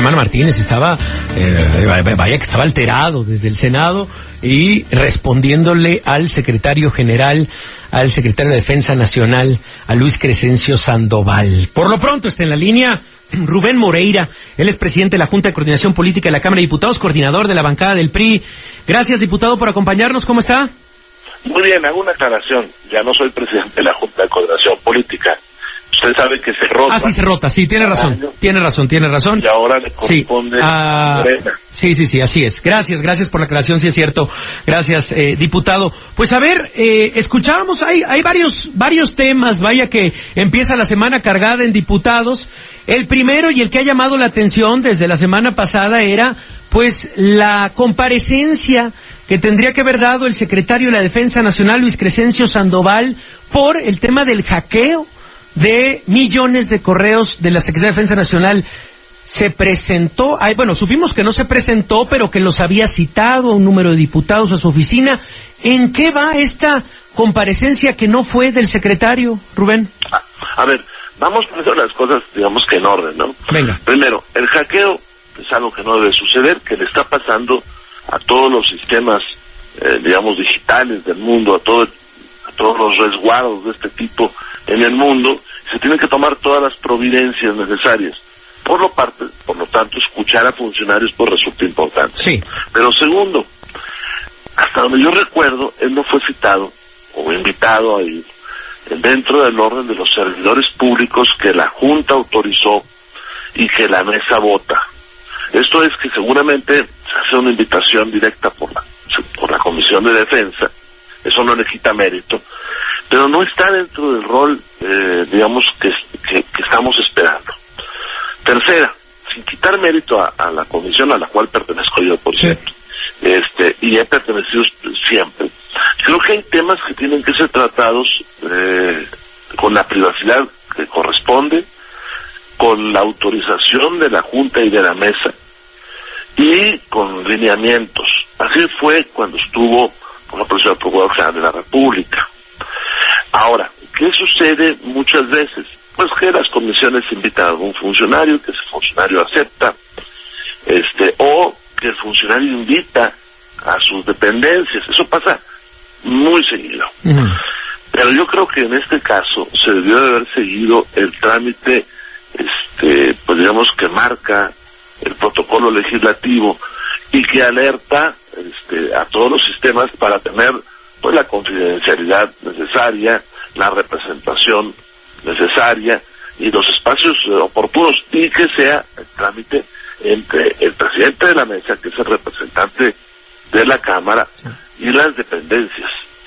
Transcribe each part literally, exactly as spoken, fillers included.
Germán Martínez estaba, eh, vaya que estaba alterado desde el Senado y respondiéndole al secretario general, al secretario de Defensa Nacional, a Luis Crescencio Sandoval. Por lo pronto está en la línea Rubén Moreira, él es presidente de la Junta de Coordinación Política de la Cámara de Diputados, coordinador de la bancada del P R I. Gracias, diputado, por acompañarnos. ¿Cómo está? Muy bien, hago una aclaración. Ya no soy presidente de la Junta de Coordinación Política. Usted sabe que se rota. Ah, sí, se rota, sí, tiene razón, año, tiene razón, tiene razón. Y ahora le corresponde sí, a Morena. Sí, sí, sí, así es. Gracias, gracias por la aclaración, sí es cierto. Gracias, eh, diputado. Pues a ver, eh, escuchábamos, hay, hay varios, varios temas, vaya que empieza la semana cargada en diputados. El primero y el que ha llamado la atención desde la semana pasada era, pues, la comparecencia que tendría que haber dado el secretario de la Defensa Nacional, Luis Crescencio Sandoval, por el tema del hackeo de millones de correos de la Secretaría de Defensa Nacional. Se presentó, ay, bueno, supimos que no se presentó, pero que los había citado a un número de diputados a su oficina. ¿En qué va esta comparecencia que no fue del secretario, Rubén? A, a ver, vamos poniendo las cosas, digamos que en orden, ¿no? Venga. Primero, el hackeo es algo que no debe suceder, que le está pasando a todos los sistemas, eh, digamos, digitales del mundo, a todo, a todos los resguardos de este tipo en el mundo. Se tienen que tomar todas las providencias necesarias. Por lo parte, por lo tanto, escuchar a funcionarios pues resulta importante. Sí. Pero segundo, hasta donde yo recuerdo, él no fue citado o invitado a ir dentro del orden de los servidores públicos que la Junta autorizó y que la mesa vota. Esto es que seguramente se hace una invitación directa por la, por la Comisión de Defensa, eso no le quita mérito, pero no está dentro del rol, eh, digamos, que, que, que estamos esperando. Tercera, sin quitar mérito a, a la comisión a la cual pertenezco yo, por cierto, sí. este, y he pertenecido siempre, creo que hay temas que tienen que ser tratados eh, con la privacidad que corresponde, con la autorización de la Junta y de la Mesa, y con lineamientos. Así fue cuando estuvo, por ejemplo, el señor Procurador General de la República. Ahora, ¿qué sucede muchas veces? Pues que las comisiones invitan a algún funcionario, que ese funcionario acepta, este, o que el funcionario invita a sus dependencias. Eso pasa muy seguido. Uh-huh. Pero yo creo que en este caso se debió de haber seguido el trámite, este, pues digamos que marca el protocolo legislativo y que alerta este, a todos los sistemas para tener pues la confidencialidad necesaria, la representación necesaria y los espacios eh, oportunos, y que sea el trámite entre el presidente de la mesa, que es el representante de la Cámara, y las dependencias.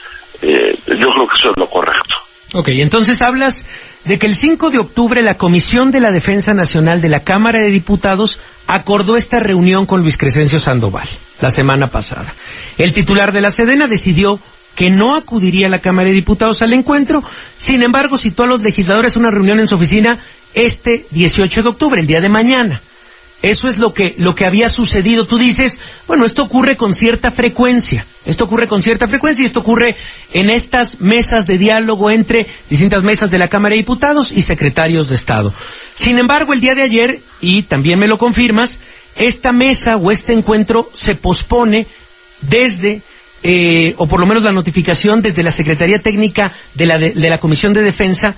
Eh, yo creo que eso es lo correcto. Ok, entonces hablas de que el cinco de octubre la Comisión de la Defensa Nacional de la Cámara de Diputados acordó esta reunión con Luis Crescencio Sandoval la semana pasada. El titular de la Sedena decidió que no acudiría a la Cámara de Diputados al encuentro, sin embargo citó a los legisladores a una reunión en su oficina este dieciocho de octubre, el día de mañana. Eso es lo que lo que había sucedido. Tú dices, bueno, esto ocurre con cierta frecuencia, esto ocurre con cierta frecuencia y esto ocurre en estas mesas de diálogo entre distintas mesas de la Cámara de Diputados y secretarios de Estado. Sin embargo, el día de ayer, y también me lo confirmas, esta mesa o este encuentro se pospone desde, eh, o por lo menos la notificación desde la Secretaría Técnica de la, de, de la Comisión de Defensa,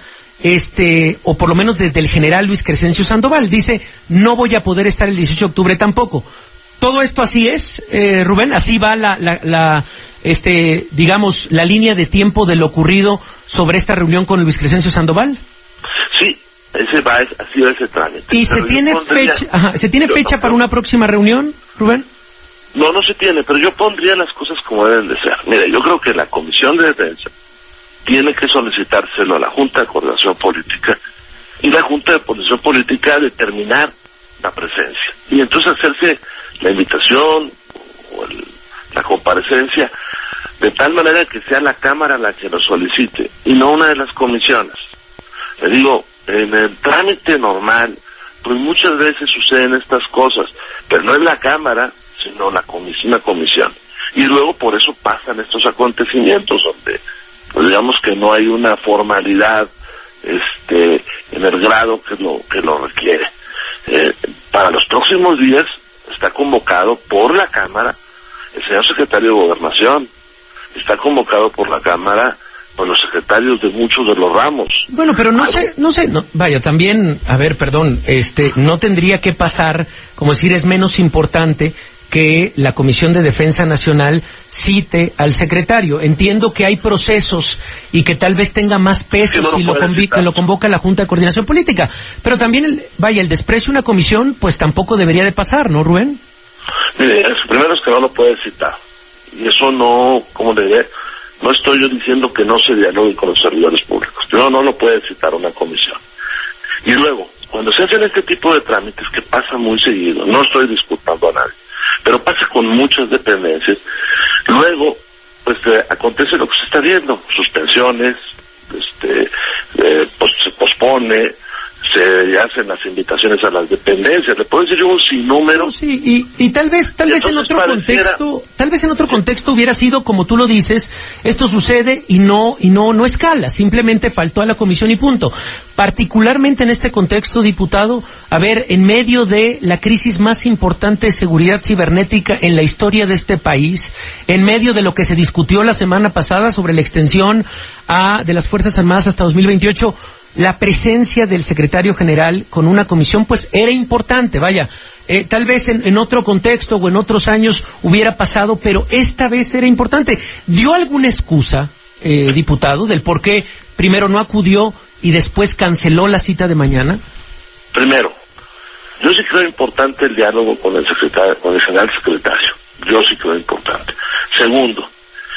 este, o por lo menos desde el general Luis Crescencio Sandoval, dice, no voy a poder estar el dieciocho de octubre tampoco. ¿Todo esto así es, eh, Rubén? ¿Así va la, la, la, este, digamos, la línea de tiempo de lo ocurrido sobre esta reunión con Luis Crescencio Sandoval? Sí, ese va, así va ese trámite. ¿Y se tiene, pondría, fecha, ajá, ¿se tiene fecha no, para una próxima reunión, Rubén? No, no se tiene, pero yo pondría las cosas como deben de ser. Mira, yo creo que la Comisión de Defensa tiene que solicitárselo a la Junta de Coordinación Política y la Junta de Coordinación Política determinar la presencia. Y entonces hacerse la invitación o el, la comparecencia de tal manera que sea la Cámara la que lo solicite y no una de las comisiones. Le digo, en el trámite normal, pues muchas veces suceden estas cosas, pero no es la Cámara, sino la comisión, una comisión. Y luego por eso pasan estos acontecimientos donde pues digamos que no hay una formalidad este en el grado que lo que lo requiere. Eh, para los próximos próximos días está convocado por la Cámara el señor secretario de Gobernación, está convocado por la Cámara por los secretarios de muchos de los ramos. Bueno, pero no sé, no sé, no, vaya, también, a ver, perdón, este, no tendría que pasar, como decir, es menos importante que la Comisión de Defensa Nacional cite al secretario. Entiendo que hay procesos y que tal vez tenga más peso no si lo lo, convi- que lo convoca la Junta de Coordinación Política. Pero también, el, vaya, el desprecio a una comisión, pues tampoco debería de pasar, ¿no, Rubén? Mire, primero es que no lo puede citar. Y eso no, como le diré, no estoy yo diciendo que no se dialogue con los servidores públicos. Pero no lo puede citar una comisión. Y luego, cuando se hacen este tipo de trámites, que pasa muy seguido, no estoy disculpando a nadie, pero pasa con muchas dependencias, luego pues eh, acontece lo que se está viendo, suspensiones, este eh, pues se pospone, se hacen las invitaciones a las dependencias, le puedo decir yo un sinnúmero. No, sí, y, y tal vez, tal vez en otro pareciera... contexto, tal vez en otro contexto hubiera sido como tú lo dices, esto sucede y no, y no, no escala, simplemente faltó a la comisión y punto. Particularmente en este contexto, diputado, a ver, en medio de la crisis más importante de seguridad cibernética en la historia de este país, en medio de lo que se discutió la semana pasada sobre la extensión a, de las Fuerzas Armadas hasta dos mil veintiocho, la presencia del secretario general con una comisión pues era importante, vaya, eh, tal vez en, en otro contexto o en otros años hubiera pasado, pero esta vez era importante. ¿Dio alguna excusa, eh, diputado, del por qué primero no acudió y después canceló la cita de mañana? Primero, yo sí creo importante el diálogo con el secretario, con el general secretario, yo sí creo importante. Segundo,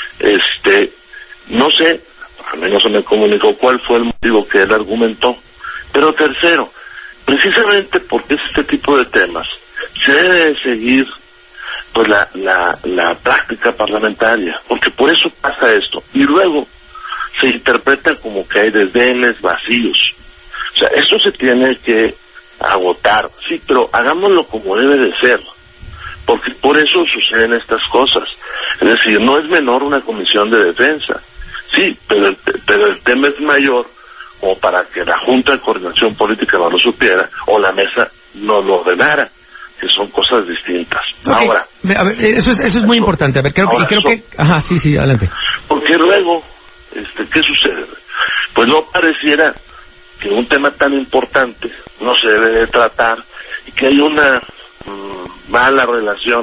este, no sé, a mí no se me comunicó cuál fue el motivo que él argumentó. Pero tercero, precisamente porque es este tipo de temas, se debe seguir pues la, la, la práctica parlamentaria, porque por eso pasa esto. Y luego se interpreta como que hay desdenes vacíos. O sea, esto se tiene que agotar, sí, pero hagámoslo como debe de ser, porque por eso suceden estas cosas. Es decir, no es menor una comisión de defensa. Sí, pero el, pero el tema es mayor como para que la Junta de Coordinación Política no lo supiera o la mesa no lo ordenara, que son cosas distintas. Okay. Ahora, a ver, eso es eso es muy eso, importante. A ver, creo ahora, que creo eso, que ajá, sí, sí, adelante. Porque luego, este, ¿qué sucede? Pues no pareciera que un tema tan importante no se debe de tratar y que hay una mmm, mala relación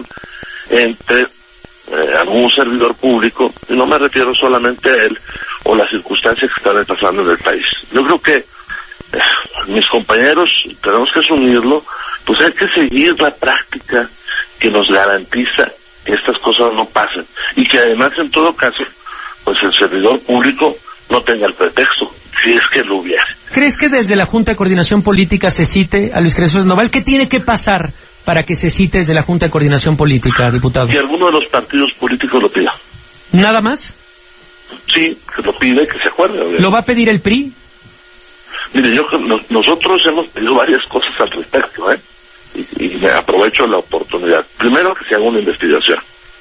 entre Eh, algún servidor público, y no me refiero solamente a él o las circunstancias que están pasando en el país. Yo creo que eh, mis compañeros tenemos que asumirlo, pues hay que seguir la práctica que nos garantiza que estas cosas no pasen y que además en todo caso pues el servidor público no tenga el pretexto, si es que lo hubiera. ¿Crees que desde la Junta de Coordinación Política se cite a Luis Crescencio Sandoval? ¿Qué tiene que pasar para que se cite desde la Junta de Coordinación Política, diputado? Que alguno de los partidos políticos lo pida. ¿Nada más? Sí, que lo pida y que se acuerde. Obviamente. ¿Lo va a pedir el P R I? Mire, yo nosotros hemos pedido varias cosas al respecto, ¿eh? Y, y me aprovecho la oportunidad. Primero, que se haga una investigación.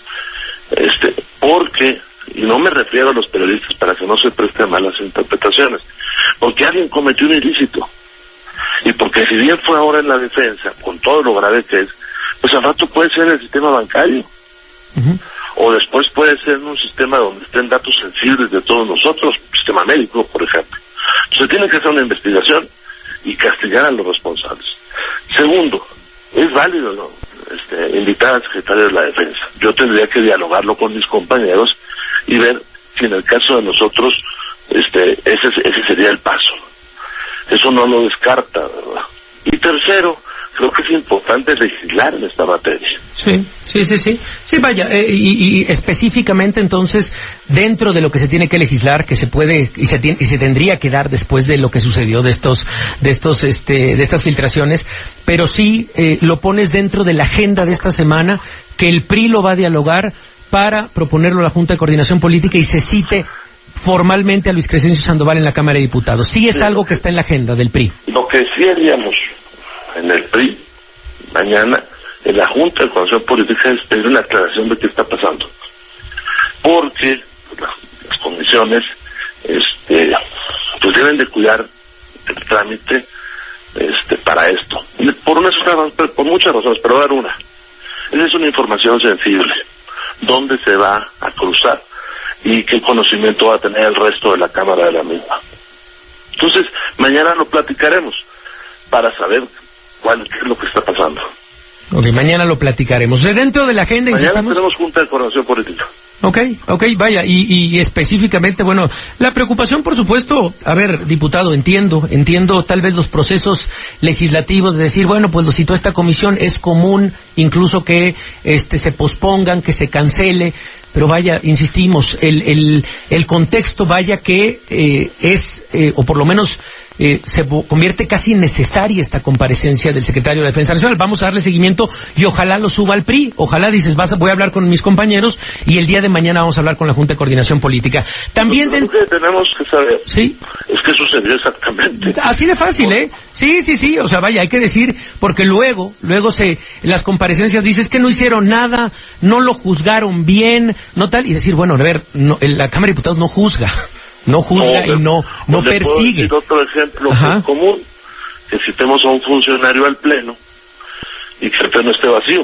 Este, porque, y no me refiero a los periodistas para que no se presten malas interpretaciones, porque alguien cometió un ilícito. Y porque si bien fue ahora en la defensa, con todo lo grave que es, pues al rato puede ser en el sistema bancario. Uh-huh. O después puede ser en un sistema donde estén datos sensibles de todos nosotros, sistema médico, por ejemplo. Entonces tiene que hacer una investigación y castigar a los responsables. Segundo, es válido, ¿no? Este, invitar al secretario de la Defensa. Yo tendría que dialogarlo con mis compañeros y ver si en el caso de nosotros, este, ese, ese sería el paso. Eso no lo descarta, ¿verdad? Y tercero, creo que es importante legislar en esta materia. Sí, sí, sí, sí. Sí, vaya, eh, y, y específicamente entonces, dentro de lo que se tiene que legislar, que se puede, y se tiene, y se tendría que dar después de lo que sucedió de estos, de estos, este, de estas filtraciones, pero sí, eh, lo pones dentro de la agenda de esta semana, que el P R I lo va a dialogar para proponerlo a la Junta de Coordinación Política y se cite formalmente a Luis Crescencio Sandoval en la Cámara de Diputados. Sí es sí, algo que está en la agenda del P R I. Lo que sí haríamos en el P R I mañana en la Junta de Coordinación Política es pedir una aclaración de qué está pasando, porque las, las comisiones este pues deben de cuidar el trámite este para esto. por unas por muchas razones, pero dar una. Esa es una información sensible. ¿Dónde se va a cruzar? Y qué conocimiento va a tener el resto de la Cámara de la misma. Entonces, mañana lo platicaremos para saber cuál es lo que está pasando. Ok, mañana lo platicaremos. Dentro de la agenda, mañana insistamos... tenemos Junta de Coordinación Política. Ok, ok, vaya, y, y específicamente, bueno, la preocupación, por supuesto, a ver, diputado, entiendo, entiendo tal vez los procesos legislativos de decir, bueno, pues lo citó esta comisión, es común incluso que este se pospongan, que se cancele, pero vaya, insistimos, el el el contexto, vaya que eh, es, eh, o por lo menos eh, se convierte casi innecesaria esta comparecencia del secretario de la Defensa Nacional. Vamos a darle seguimiento y ojalá lo suba al P R I, ojalá dices, vas a, voy a hablar con mis compañeros y el día de mañana vamos a hablar con la Junta de Coordinación Política. También Lo que tenemos que saber ¿sí? es qué sucedió exactamente. Así de fácil, ¿eh? Sí, sí, sí, o sea, vaya, hay que decir, porque luego, luego se, en las comparecencias dices que no hicieron nada, no lo juzgaron bien, no tal, y decir, bueno, a ver, no, la Cámara de Diputados no juzga, no juzga no, y no, no persigue. Puedo decir otro ejemplo que es común, que citemos a un funcionario al Pleno, y que el Pleno esté vacío,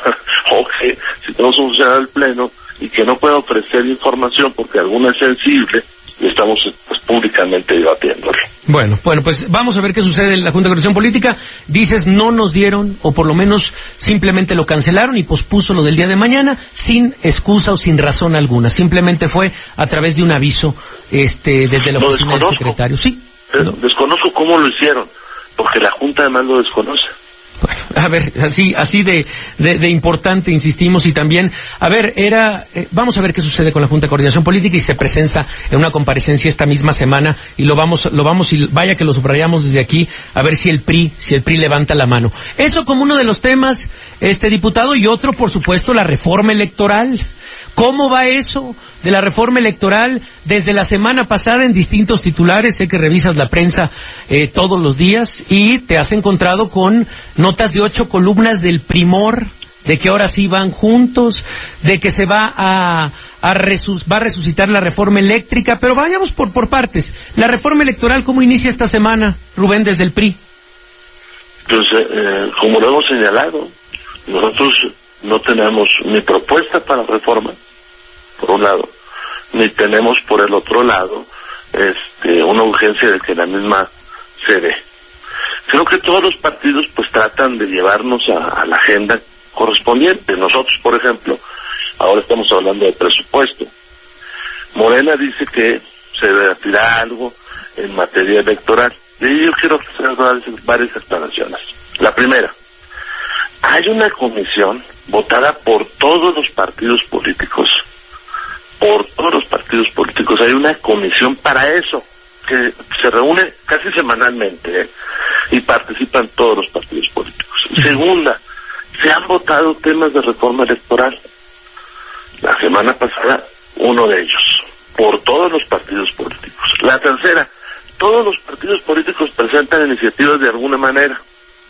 o que citemos a un funcionario al Pleno, y que no pueda ofrecer información porque alguna es sensible, y estamos pues, públicamente debatiéndolo. Bueno, bueno, pues vamos a ver qué sucede en la Junta de Coordinación Política. Dices, no nos dieron, o por lo menos simplemente lo cancelaron y pospuso lo del día de mañana, sin excusa o sin razón alguna. Simplemente fue a través de un aviso este desde la oficina del secretario. Sí. No. Desconozco cómo lo hicieron, porque la Junta además lo desconoce. Bueno, a ver, así así de, de, de importante, insistimos, y también, a ver, era, eh, vamos a ver qué sucede con la Junta de Coordinación Política y se presenta en una comparecencia esta misma semana y lo vamos, lo vamos, y vaya que lo subrayamos desde aquí, a ver si el P R I, si el P R I levanta la mano. Eso como uno de los temas, este diputado, y otro, por supuesto, la reforma electoral. ¿Cómo va eso de la reforma electoral? Desde la semana pasada en distintos titulares, sé que revisas la prensa eh, todos los días y te has encontrado con notas de ocho columnas del Primor, de que ahora sí van juntos, de que se va a, a resus, va a resucitar la reforma eléctrica, pero vayamos por, por partes. La reforma electoral, ¿cómo inicia esta semana, Rubén, desde el P R I? Pues, eh, como lo hemos señalado, nosotros no tenemos ni propuesta para reforma, por un lado, ni tenemos por el otro lado este, una urgencia de que la misma se dé. Creo que todos los partidos pues tratan de llevarnos a, a la agenda correspondiente. Nosotros, por ejemplo, ahora estamos hablando de presupuesto. Morena dice que se debatirá algo en materia electoral. Y ahí yo quiero hacer varias, varias aclaraciones. La primera, hay una comisión votada por todos los partidos políticos, por todos los partidos políticos, hay una comisión para eso, que se reúne casi semanalmente, ¿eh? Y participan todos los partidos políticos. Segunda, se han votado temas de reforma electoral. La semana pasada, uno de ellos, por todos los partidos políticos. La tercera, todos los partidos políticos presentan iniciativas de alguna manera,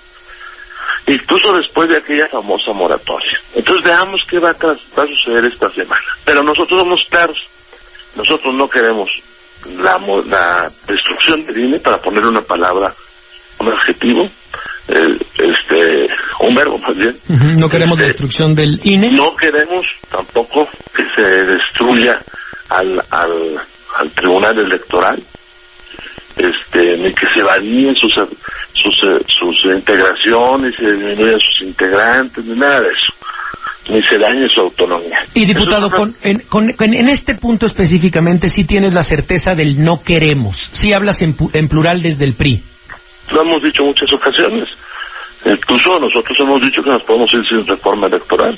incluso después de aquella famosa moratoria. Entonces veamos qué va a, va a suceder esta semana. Pero nosotros somos claros, nosotros no queremos la, la destrucción del I N E, para ponerle una palabra, un adjetivo, eh, este, un verbo más bien. Uh-huh. No queremos este, destrucción del I N E. No queremos tampoco que se destruya al, al, al Tribunal Electoral, este, ni que se varíen sus sus sus integraciones, se disminuyan sus integrantes, ni nada de eso, ni se dañe su autonomía. Y diputado, es con, en, con, en este punto específicamente sí tienes la certeza del no queremos, sí hablas en, en plural desde el P R I. Lo hemos dicho en muchas ocasiones, incluso nosotros hemos dicho que nos podemos ir sin reforma electoral.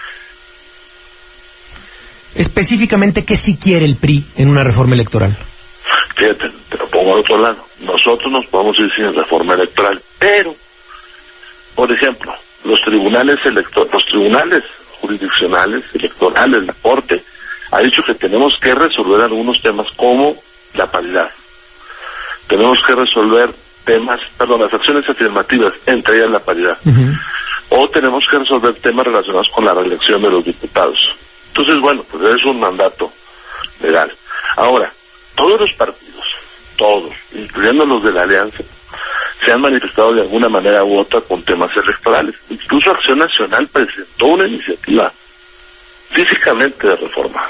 Específicamente, ¿qué sí quiere el P R I en una reforma electoral? Fíjate, te lo pongo al otro lado. Nosotros nos podemos ir sin reforma electoral, pero, por ejemplo, los tribunales elector los tribunales jurisdiccionales, electorales, la Corte, ha dicho que tenemos que resolver algunos temas como la paridad. Tenemos que resolver temas, perdón, las acciones afirmativas, entre ellas la paridad. Uh-huh. O tenemos que resolver temas relacionados con la reelección de los diputados. Entonces, bueno, pues es un mandato legal. Ahora, todos los partidos, todos, incluyendo los de la Alianza, se han manifestado de alguna manera u otra con temas electorales. Incluso Acción Nacional presentó una iniciativa físicamente de reforma.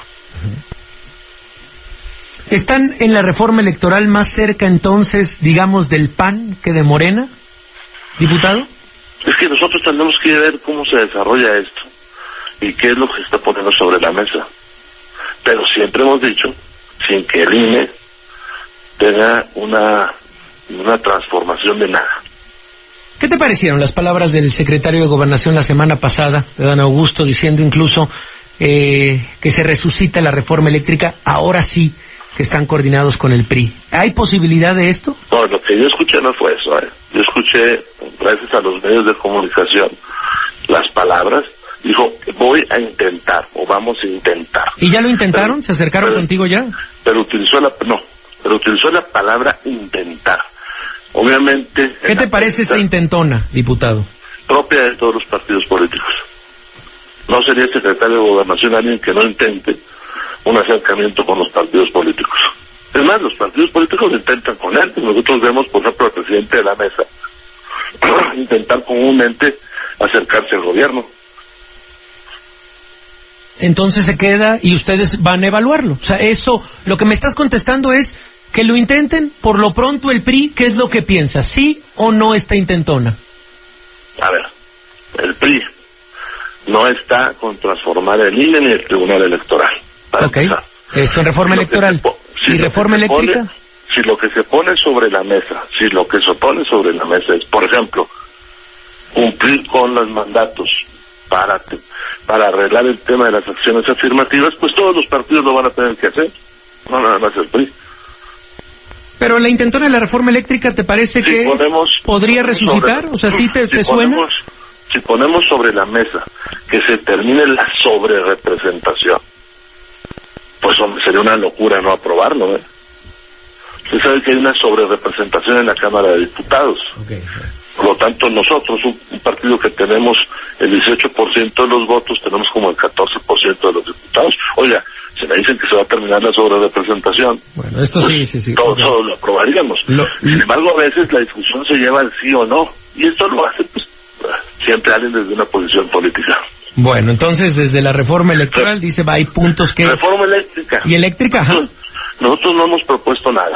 ¿Están en la reforma electoral más cerca entonces, digamos, del P A N que de Morena, diputado? Es que nosotros tenemos que ver cómo se desarrolla esto y qué es lo que se está poniendo sobre la mesa. Pero siempre hemos dicho, sin que el I N E tenga una, una transformación de nada. ¿Qué te parecieron las palabras del secretario de Gobernación la semana pasada, de Dan Augusto, diciendo incluso eh, que se resucita la reforma eléctrica, ahora sí que están coordinados con el P R I? ¿Hay posibilidad de esto? No, lo que yo escuché no fue eso. ¿eh? Yo escuché, gracias a los medios de comunicación, las palabras. Dijo, voy a intentar, o vamos a intentar. ¿Y ya lo intentaron? Pero, ¿se acercaron pero, contigo ya? Pero utilizó la, no, pero utilizó la palabra intentar. Obviamente... ¿Qué te parece esta intentona, diputado? Propia de todos los partidos políticos. No sería secretario de Gobernación alguien que no intente un acercamiento con los partidos políticos. Es más, los partidos políticos intentan con él. Nosotros vemos, por ejemplo, al presidente de la mesa intentar comúnmente acercarse al gobierno. Entonces se queda y ustedes van a evaluarlo. O sea, eso, lo que me estás contestando es que lo intenten. Por lo pronto el P R I, ¿qué es lo que piensa? ¿Sí o no esta intentona? A ver, el P R I no está con transformar el I N E ni el Tribunal Electoral. Ok, empezar. Esto en reforma si electoral. Si ¿Y reforma eléctrica? Pone, si lo que se pone sobre la mesa, si lo que se pone sobre la mesa es, por ejemplo, cumplir con los mandatos para para arreglar el tema de las acciones afirmativas, pues todos los partidos lo van a tener que hacer, no nada más el P R I. Pero la intentona de la reforma eléctrica, ¿te parece si que ponemos, podría resucitar? Sobre, o sea, ¿sí te, si te suena? Ponemos, si ponemos sobre la mesa que se termine la sobrerepresentación, pues hombre, sería una locura no aprobarlo, ¿eh? Usted sabe que hay una sobrerepresentación en la Cámara de Diputados. Okay. Por lo tanto, nosotros, un, un partido que tenemos el dieciocho por ciento de los votos, tenemos como el catorce por ciento de los diputados. Oiga, si me dicen que se va a terminar la sobrerepresentación, bueno, esto pues, sí, sí, sí. Todos, todos lo aprobaríamos. Lo, Sin embargo, a veces la discusión se lleva al sí o no, y esto lo hace, pues, siempre alguien desde una posición política. Bueno, entonces, desde la reforma electoral, sí. dice, va, hay puntos que... Reforma eléctrica. ¿Y eléctrica? Ajá. Nosotros, nosotros no hemos propuesto nada.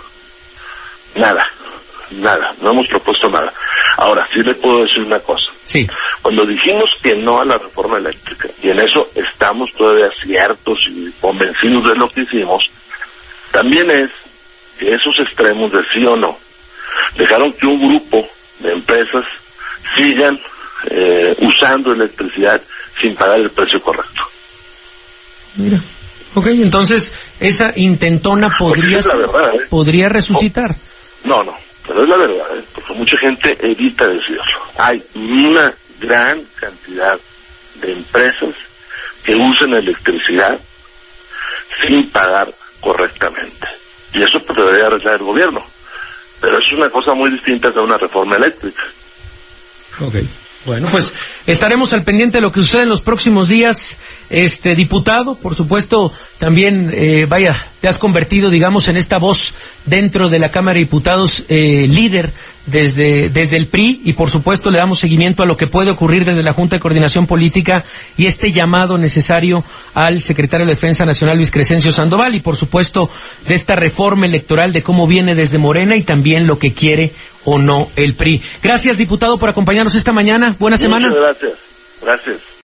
Nada. Nada, no hemos propuesto nada. Ahora, sí le puedo decir una cosa. Sí. Cuando dijimos que no a la reforma eléctrica, y en eso estamos todavía ciertos y convencidos de lo que hicimos, también es que esos extremos de sí o no dejaron que un grupo de empresas sigan eh, usando electricidad sin pagar el precio correcto. Mira. Ok, entonces esa intentona podría, es la verdad, ¿eh? podría resucitar. No, no. Pero es la verdad, ¿eh? Porque mucha gente evita decirlo. Hay una gran cantidad de empresas que usan electricidad sin pagar correctamente. Y eso pues, debería arreglar el gobierno. Pero es una cosa muy distinta de una reforma eléctrica. Ok. Bueno, pues estaremos al pendiente de lo que sucede en los próximos días, este diputado. Por supuesto, también, eh, vaya, te has convertido, digamos, en esta voz dentro de la Cámara de Diputados, eh, líder desde desde el P R I, y por supuesto le damos seguimiento a lo que puede ocurrir desde la Junta de Coordinación Política y este llamado necesario al secretario de Defensa Nacional, Luis Crescencio Sandoval, y por supuesto de esta reforma electoral, de cómo viene desde Morena y también lo que quiere o no el P R I. Gracias, diputado, por acompañarnos esta mañana. Buena semana. Muchas gracias. Gracias.